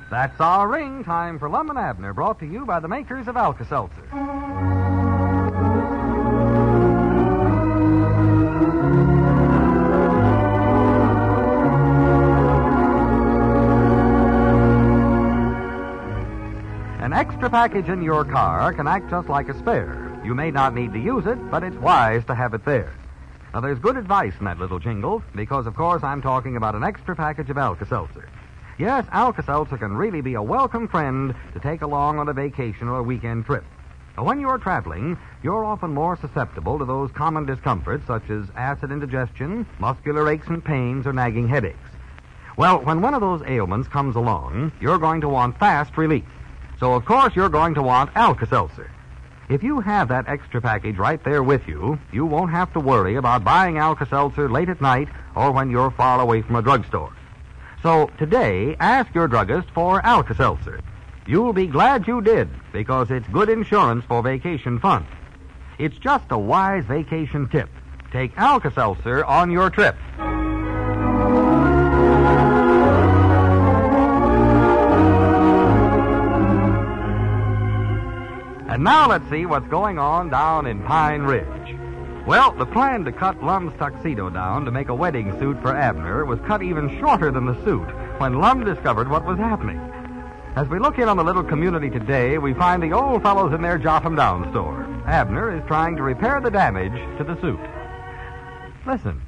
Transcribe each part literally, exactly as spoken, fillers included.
That's our ring. Time for Lum and Abner, brought to you by the makers of Alka-Seltzer. An extra package in your car can act just like a spare. You may not need to use it, but it's wise to have it there. Now, there's good advice in that little jingle, because, of course, I'm talking about an extra package of Alka-Seltzer. Yes, Alka-Seltzer can really be a welcome friend to take along on a vacation or a weekend trip. Now, when you're traveling, you're often more susceptible to those common discomforts such as acid indigestion, muscular aches and pains, or nagging headaches. Well, when one of those ailments comes along, you're going to want fast relief. So, of course, you're going to want Alka-Seltzer. If you have that extra package right there with you, you won't have to worry about buying Alka-Seltzer late at night or when you're far away from a drugstore. So today, ask your druggist for Alka-Seltzer. You'll be glad you did, because it's good insurance for vacation fun. It's just a wise vacation tip. Take Alka-Seltzer on your trip. And now let's see what's going on down in Pine Ridge. Well, the plan to cut Lum's tuxedo down to make a wedding suit for Abner was cut even shorter than the suit when Lum discovered what was happening. As we look in on the little community today, we find the old fellows in their Jot-em-Down store. Abner is trying to repair the damage to the suit. Listen.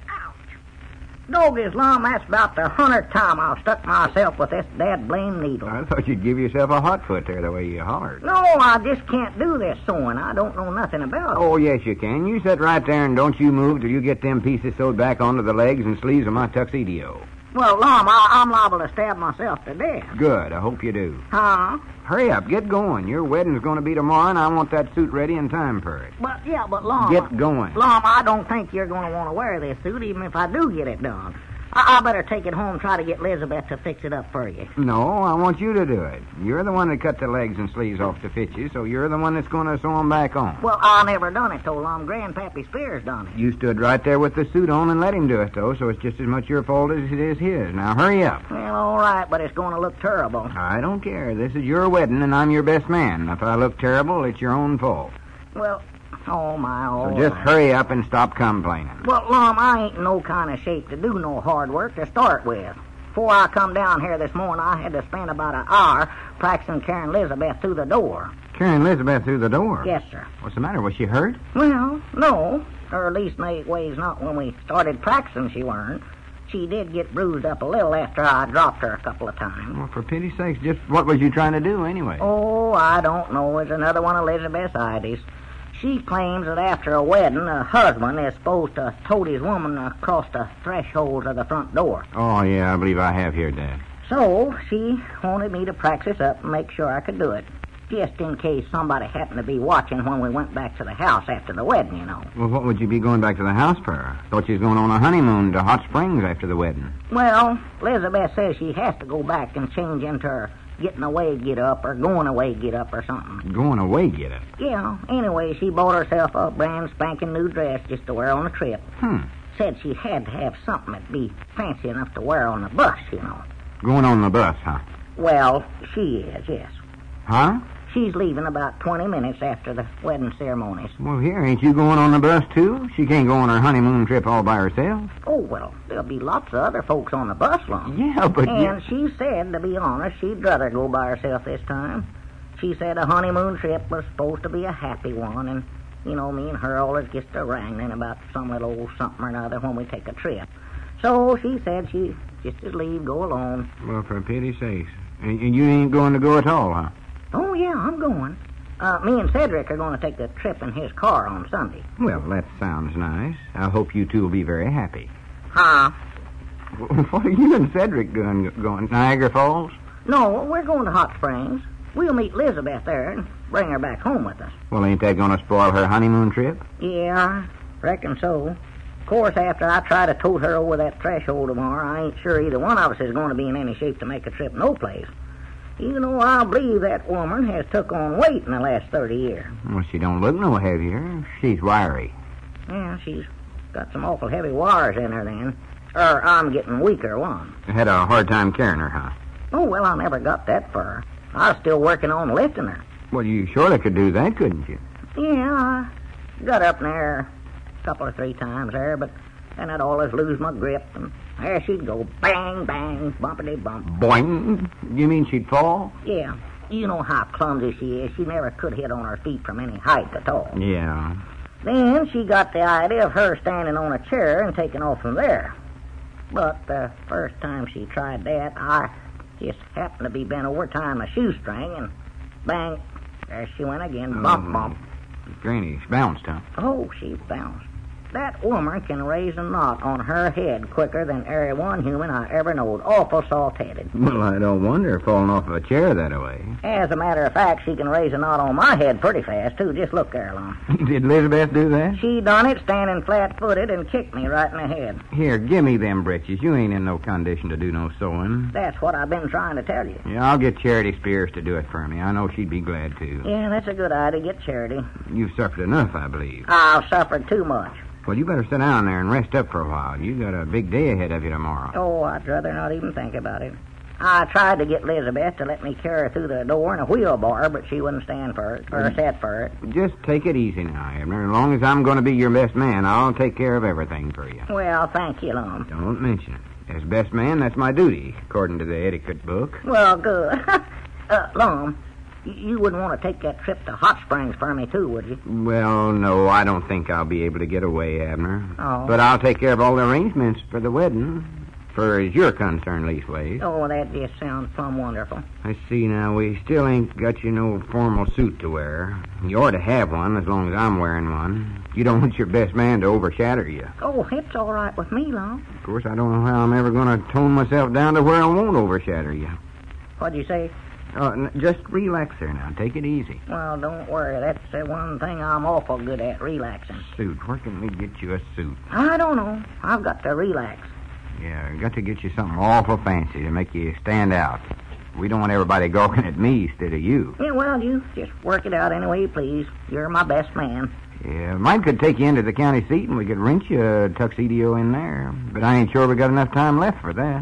Doggies, Lum, that's about the hundredth time I've stuck myself with this dad blame needle. I thought you'd give yourself a hot foot there the way you hollered. No, I just can't do this sewing. I don't know nothing about it. Oh, yes, you can. You sit right there and don't you move till you get them pieces sewed back onto the legs and sleeves of my tuxedo. Well, Lum, I, I'm liable to stab myself to death. Good. I hope you do. Huh? Hurry up. Get going. Your wedding's going to be tomorrow, and I want that suit ready in time for it. But, yeah, but, Lum... Get going. Lum, I don't think you're going to want to wear this suit, even if I do get it done. I, I better take it home and try to get Elizabeth to fix it up for you. No, I want you to do it. You're the one that cut the legs and sleeves off to fit you, so you're the one that's going to sew them back on. Well, I never done it, though, Lum. Grandpappy Spears done it. You stood right there with the suit on and let him do it, though, so it's just as much your fault as it is his. Now, hurry up. Well, all right, but it's going to look terrible. I don't care. This is your wedding, and I'm your best man. If I look terrible, it's your own fault. Well... Oh, my, oh, So just my. hurry up and stop complaining. Well, Lum, I ain't in no kind of shape to do no hard work to start with. Before I come down here this morning, I had to spend about an hour practicing carrying Elizabeth through the door. Carrying Elizabeth through the door? Yes, sir. What's the matter? Was she hurt? Well, no. Or at least, ways not when we started practicing she weren't. She did get bruised up a little after I dropped her a couple of times. Well, for pity's sakes, just what was you trying to do anyway? Oh, I don't know. It's another one of Elizabeth's ideas. She claims that after a wedding, a husband is supposed to tote his woman across the threshold of the front door. Oh, yeah, I believe I have heard that. So she wanted me to practice up and make sure I could do it, just in case somebody happened to be watching when we went back to the house after the wedding, you know. Well, what would you be going back to the house for? Thought you was going on a honeymoon to Hot Springs after the wedding. Well, Elizabeth says she has to go back and change into her getting away get up or going away get up or something. Going away get up? Yeah. Anyway, she bought herself a brand spanking new dress just to wear on a trip. Hmm. Said she had to have something that'd be fancy enough to wear on the bus, you know. Going on the bus, huh? Well, she is, yes. Huh? She's leaving about twenty minutes after the wedding ceremonies. Well, here, ain't you going on the bus, too? She can't go on her honeymoon trip all by herself. Oh, well, there'll be lots of other folks on the bus, Lum. Yeah, but... And you... she said, to be honest, she'd rather go by herself this time. She said a honeymoon trip was supposed to be a happy one, and, you know, me and her always gets to wrangling about some little old something or another when we take a trip. So she said she just as leave go alone. Well, for pity's sakes. And, and you ain't going to go at all, huh? Oh, yeah, I'm going. Uh, me and Cedric are going to take the trip in his car on Sunday. Well, that sounds nice. I hope you two will be very happy. Huh? What are you and Cedric doing? Going Niagara Falls? No, we're going to Hot Springs. We'll meet Elizabeth there and bring her back home with us. Well, ain't that going to spoil her honeymoon trip? Yeah, I reckon so. Of course, after I try to tote her over that threshold tomorrow, I ain't sure either one of us is going to be in any shape to make a trip no place. Even though I believe that woman has took on weight in the last thirty years. Well, she don't look no heavier. She's wiry. Yeah, she's got some awful heavy wires in her then. Or I'm getting weaker, one. You had a hard time carrying her, huh? Oh, well, I never got that far. I was still working on lifting her. Well, you surely could do that, couldn't you? Yeah, I got up there a couple or three times there, but then I'd always lose my grip, and there she'd go, bang, bang, bumpity bump. Boing? You mean she'd fall? Yeah. You know how clumsy she is. She never could hit on her feet from any height at all. Yeah. Then she got the idea of her standing on a chair and taking off from there. But the first time she tried that, I just happened to be bent over tying my shoestring, and bang, there she went again, bump, Oh. bump. Granny, she bounced, huh? Oh, she bounced. That woman can raise a knot on her head quicker than every one human I ever knowed. Awful salt-headed. Well, I don't wonder falling off of a chair that way. As a matter of fact, she can raise a knot on my head pretty fast, too. Just look there, Lon. Did Elizabeth do that? She done it standing flat-footed and kicked me right in the head. Here, give me them breeches. You ain't in no condition to do no sewing. That's what I've been trying to tell you. Yeah, I'll get Charity Spears to do it for me. I know she'd be glad to. Yeah, that's a good idea. Get Charity. You've suffered enough, I believe. I've suffered too much. Well, you better sit down there and rest up for a while. You got a big day ahead of you tomorrow. Oh, I'd rather not even think about it. I tried to get Elizabeth to let me carry her through the door in a wheelbarrow, but she wouldn't stand for it, or sit for it. Just take it easy now, Abner. As long as I'm going to be your best man, I'll take care of everything for you. Well, thank you, Lum. Don't mention it. As best man, that's my duty, according to the etiquette book. Well, good. uh, Lum, you wouldn't want to take that trip to Hot Springs for me, too, would you? Well, no, I don't think I'll be able to get away, Abner. Oh. But I'll take care of all the arrangements for the wedding, for as you're concerned, leastways. Oh, that just sounds plumb wonderful. I see now, we still ain't got you no formal suit to wear. You ought to have one, as long as I'm wearing one. You don't want your best man to overshadow you. Oh, it's all right with me, Lum. Of course, I don't know how I'm ever going to tone myself down to where I won't overshadow you. What'd you say? Uh, n- just relax there now. Take it easy. Well, don't worry. That's the one thing I'm awful good at, relaxing. Suit. Where can we get you a suit? I don't know. I've got to relax. Yeah, got to get you something awful fancy to make you stand out. We don't want everybody gawking at me instead of you. Yeah, well, you just work it out any way you please. You're my best man. Yeah, mine could take you into the county seat and we could rent you a tuxedo in there. But I ain't sure we got enough time left for that.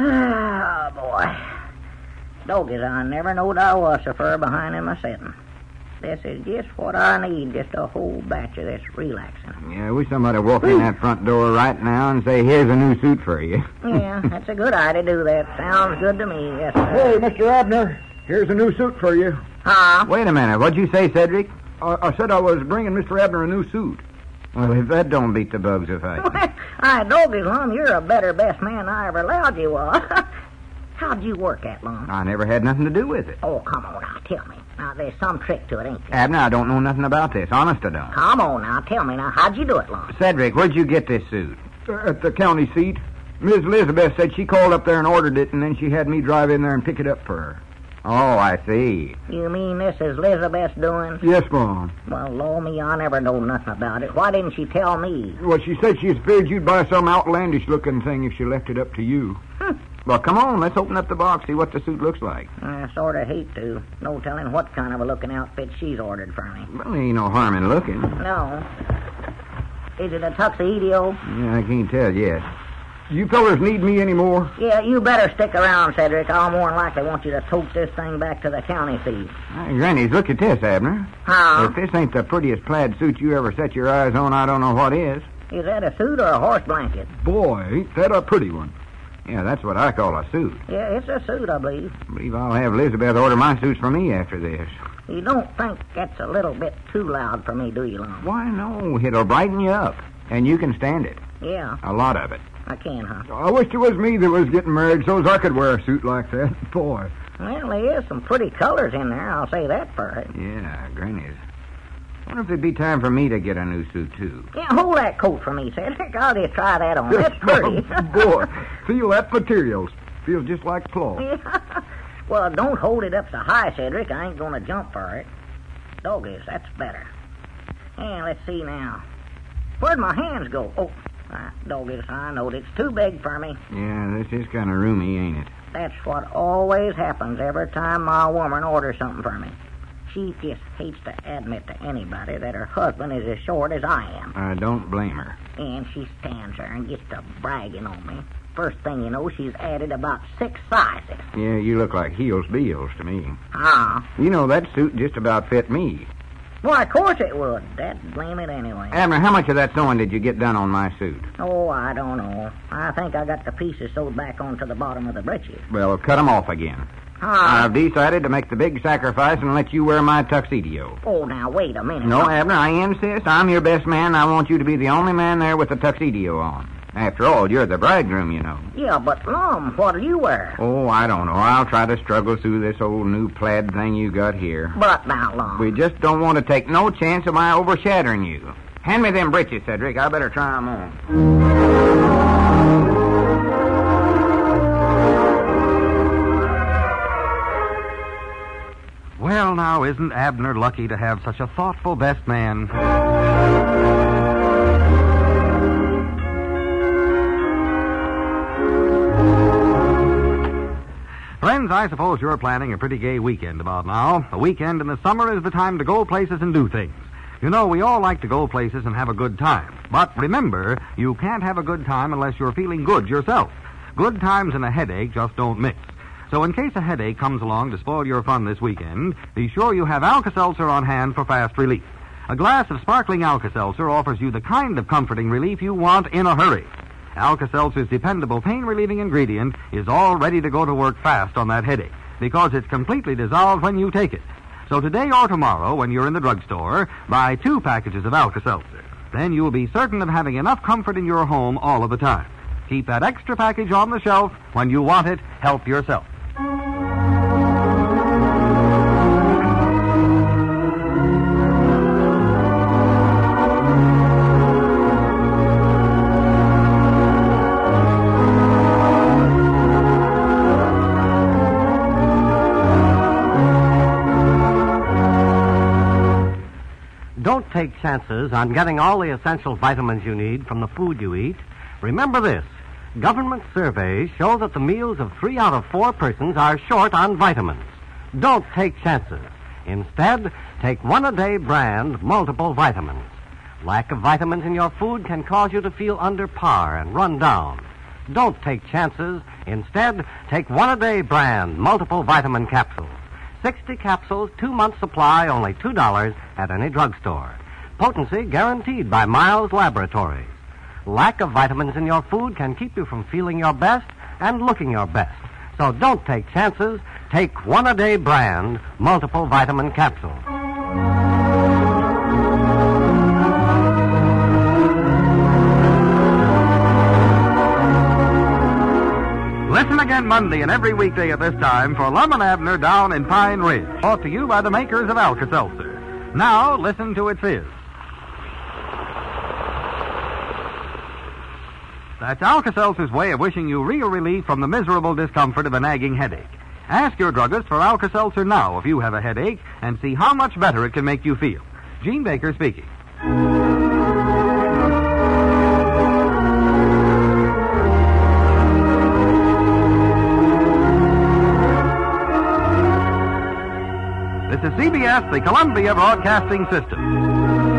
Ah, boy. Doggies, I never knowed I was so far behind in my setting. This is just what I need, just a whole batch of this relaxing. Yeah, I wish somebody walk in that front door right now and say, here's a new suit for you. Yeah, that's a good idea to do that. Sounds good to me, yes, sir. Hey, Mister Abner, here's a new suit for you. Huh? Wait a minute, what'd you say, Cedric? I, I said I was bringing Mister Abner a new suit. Well, if that don't beat the bugs if I... Aye, Doggies, Lum, you're a better best man I ever allowed you was. How'd you work that, Lum? I never had nothing to do with it. Oh, come on now, tell me. Now, there's some trick to it, ain't there? Abner, I don't know nothing about this. Honest, I don't. Come on now, tell me now, how'd you do it, Lum? Cedric, where'd you get this suit? Uh, at the county seat. Miss Elizabeth said she called up there and ordered it, and then she had me drive in there and pick it up for her. Oh, I see. You mean this is Elizabeth's doing? Yes, Mom. Well, Lord me, I never know nothing about it. Why didn't she tell me? Well, she said she feared you'd buy some outlandish-looking thing if she left it up to you. Well, come on, let's open up the box, see what the suit looks like. I sort of hate to. No telling what kind of a looking outfit she's ordered for me. Well, there ain't no harm in looking. No. Is it a tuxedo? Yeah, I can't tell yet. You fellers need me anymore? Yeah, you better stick around, Cedric. I'll more than likely want you to tote this thing back to the county seat. Hey, Grannies, look at this, Abner. Huh? If this ain't the prettiest plaid suit you ever set your eyes on, I don't know what is. Is that a suit or a horse blanket? Boy, ain't that a pretty one. Yeah, that's what I call a suit. Yeah, it's a suit, I believe. I believe I'll have Elizabeth order my suits for me after this. You don't think that's a little bit too loud for me, do you, Lum? Why, no. It'll brighten you up. And you can stand it. Yeah, A lot of it. I can, huh? I wish it was me that was getting married so's I could wear a suit like that. Boy. Well, there is some pretty colors in there, I'll say that for her. Yeah, Grannies. I wonder if it'd be time for me to get a new suit, too. Yeah, hold that coat for me, Cedric. I'll just try that on. That's pretty. Boy, feel that materials. Feels just like cloth. Yeah. Well, don't hold it up so high, Cedric. I ain't going to jump for it. Doggies, that's better. Yeah, let's see now. Where'd my hands go? Oh, uh, doggies, I know it's too big for me. Yeah, this is kind of roomy, ain't it? That's what always happens every time my woman orders something for me. She just hates to admit to anybody that her husband is as short as I am. I don't blame her. And she stands there and gets to bragging on me. First thing you know, she's added about six sizes. Yeah, you look like heels beels to me. Ah. You know, that suit just about fit me. Well, of course it would. Dad blame it anyway. Abner, how much of that sewing did you get done on my suit? Oh, I don't know. I think I got the pieces sewed back onto the bottom of the breeches. Well, cut them off again. Ah. I've decided to make the big sacrifice and let you wear my tuxedo. Oh, now, wait a minute. No, Abner, I insist. I'm your best man, and I want you to be the only man there with a tuxedo on. After all, you're the bridegroom, you know. Yeah, but, Lum, what'll you wear? Oh, I don't know. I'll try to struggle through this old new plaid thing you got here. But now, Lum. We just don't want to take no chance of my overshadowing you. Hand me them breeches, Cedric. I better try 'em on. Well, now, isn't Abner lucky to have such a thoughtful best man? Friends, I suppose you're planning a pretty gay weekend about now. A weekend in the summer is the time to go places and do things. You know, we all like to go places and have a good time. But remember, you can't have a good time unless you're feeling good yourself. Good times and a headache just don't mix. So in case a headache comes along to spoil your fun this weekend, be sure you have Alka-Seltzer on hand for fast relief. A glass of sparkling Alka-Seltzer offers you the kind of comforting relief you want in a hurry. Alka-Seltzer's dependable pain-relieving ingredient is all ready to go to work fast on that headache because it's completely dissolved when you take it. So today or tomorrow, when you're in the drugstore, buy two packages of Alka-Seltzer. Then you'll be certain of having enough comfort in your home all of the time. Keep that extra package on the shelf. When you want it, help yourself. Don't take chances on getting all the essential vitamins you need from the food you eat. Remember this. Government surveys show that the meals of three out of four persons are short on vitamins. Don't take chances. Instead, take one-a-day brand multiple vitamins. Lack of vitamins in your food can cause you to feel under par and run down. Don't take chances. Instead, take one-a-day brand multiple vitamin capsules. sixty capsules, two months supply, only two dollars at any drugstore. Potency guaranteed by Miles Laboratories. Lack of vitamins in your food can keep you from feeling your best and looking your best. So don't take chances. Take one-a-day brand multiple vitamin capsules. Listen again Monday and every weekday at this time for Lum and Abner Down in Pine Ridge. Brought to you by the makers of Alka-Seltzer. Now, listen to its fizz. That's Alka-Seltzer's way of wishing you real relief from the miserable discomfort of a nagging headache. Ask your druggist for Alka-Seltzer now if you have a headache and see how much better it can make you feel. Gene Baker speaking. This is C B S, the Columbia Broadcasting System.